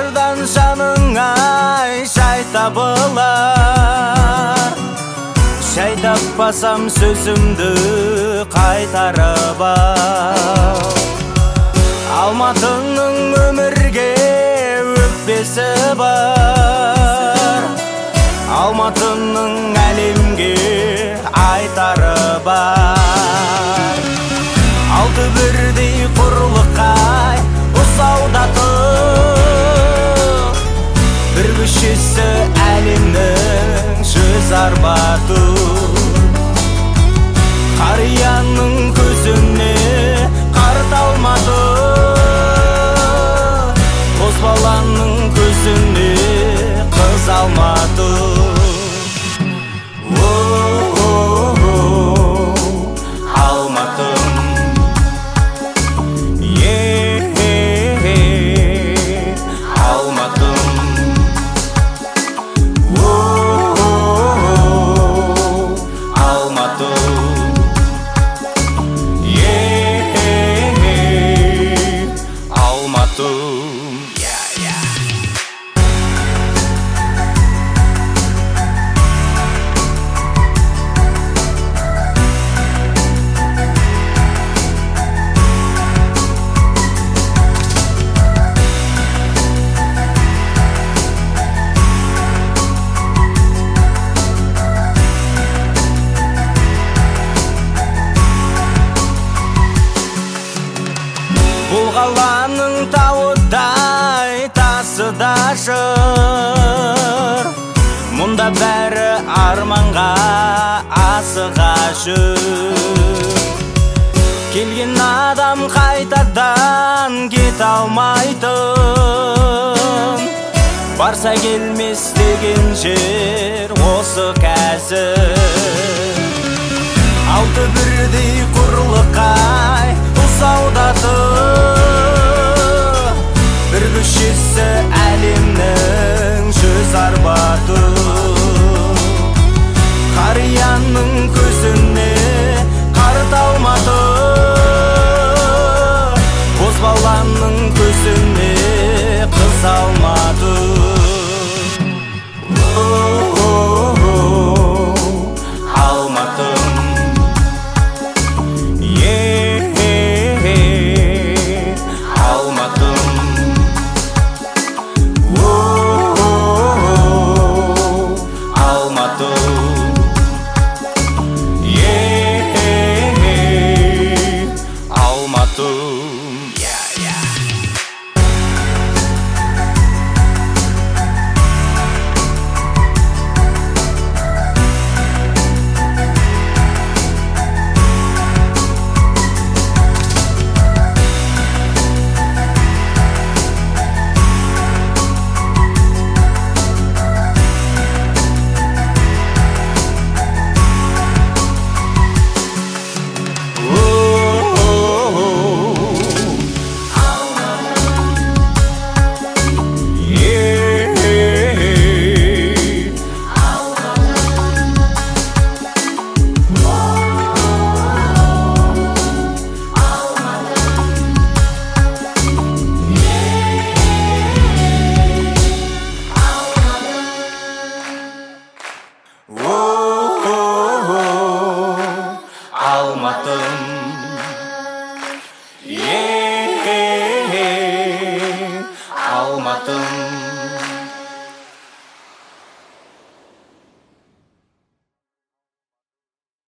Бардан жаныңа шай табылар. Шай таппасам сөзімді қайтарып ал. Алматының өмірге өкпесі бар. Алматының әлемге айтары бар. Алты бірдей құрлыққа ұсаудатып, бір мүшесі әлемнің жүз арбаты. Қарияның көзіне қарт Алматы, қос баланың көзіне қыз Алматы. Бұл қаланың тауыдай тасы да жыр. Мұнда бәрі арманға асыға жүр. Келген адам қайтадан кете алмайтын. Барса келмес деген жер осы қазір. Алты бірдей құрлыққа ұсаудатып, бір мүшесі